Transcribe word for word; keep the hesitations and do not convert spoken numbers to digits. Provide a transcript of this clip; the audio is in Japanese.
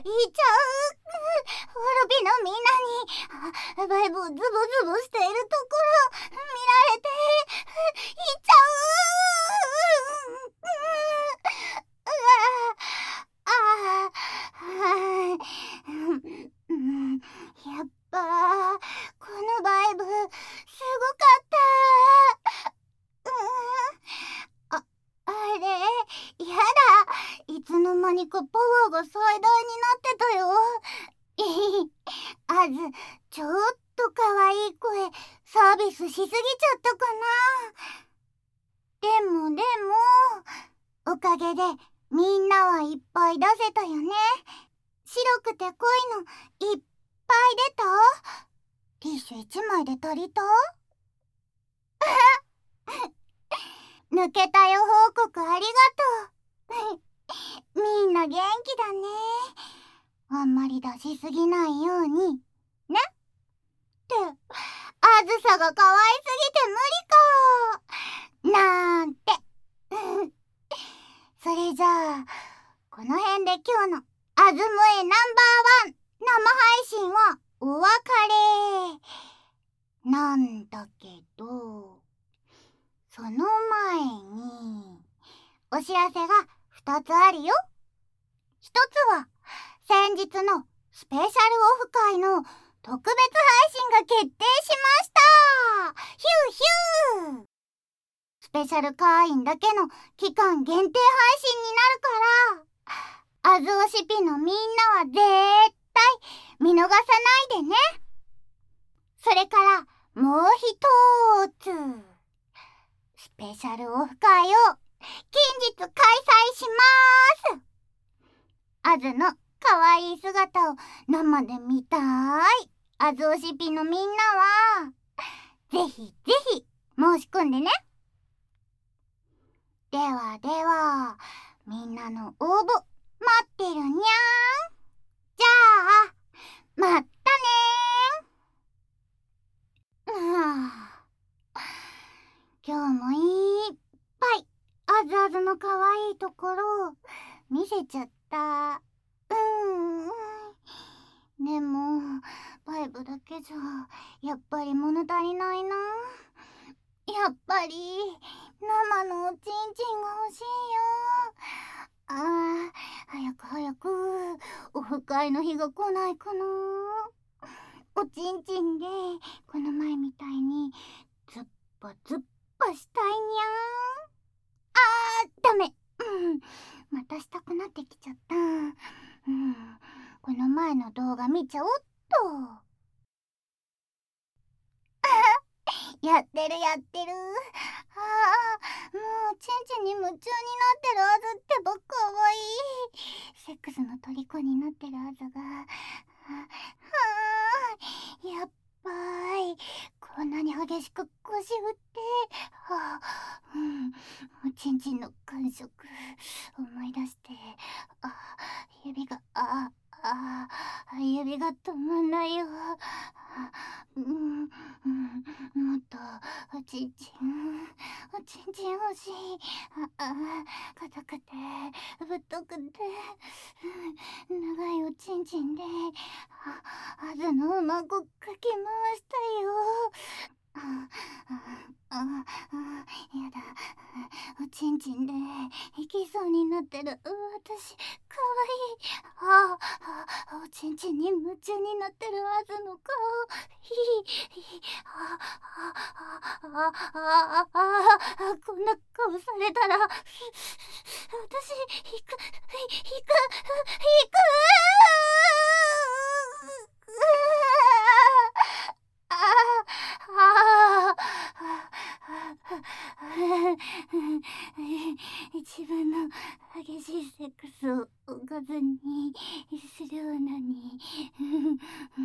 いちゃう。滅びのみんなにバイブをズボズボしているところ見られていちゃう。うわああうん、やっぱこのバイブすごかった。うん、あ、あれやだ、いつの間にかパワーが最大になってたよ。あず、ちょっとかわいい声サービスしすぎちゃったかな。でもでもおかげでみんなはいっぱい出せたよね。白くて濃いのいっぱい出た？ティッシュいちまいで足りた？抜けたよ報告ありがとう。みんな元気だね。あんまり出しすぎないようにね。ってあずさが可愛すぎて無理かなんて。それじゃあこの辺で今日のあずむえナンバーワン生配信はお別れなんだけど、その前にお知らせがふたつあるよ。ひとつは先日のスペシャルオフ会の特別配信が決定しました。ヒューヒュー。スペシャル会員だけの期間限定配信になるから、あずおしぴのみんなは絶対見逃さないでね。それからもう一つ、スペシャルオフ会を近日開催しまーす。あずのかわいい姿を生で見たいあずおしぴのみんなはぜひぜひ申し込んでね。ではではみんなの応募待ってるにゃーん。じゃあまったねー。今日もいっぱいあずあずのかわいいところを見せちゃった。うんでもバイブだけじゃやっぱり物足りないな。やっぱり生のおちんちんが欲しいよ。あー、早く早くオフ会の日が来ないかな。おちんちんでこの前みたいにズッパズッパしたいにゃん。あー、ダメ、うん、またしたくなってきちゃった。うん、この前の動画見ちゃおっと。やってるやってる。ああ、もうチンチンに夢中になってるあずってばかわいい。セックスの虜になってるあずが、はあ、やっぱりこんなに激しく腰振って、はあ、うん、おちんちんの感触思い出して、あ、指が、ああ、指が止まんないよ。うん、うん、もっとおちんちん、おちんちん欲しい。ああ、硬くて太くて長いおちんちんであずのうまくかき回したよ。ああああ、やだ、おちんちんでいきそうになってる私かわいい。ああ、おちんちんに夢中になってるあずの顔、ひひああああああ、こんな顔されたら私引く引く引くああ一番の激しいセックスをおかずにするのに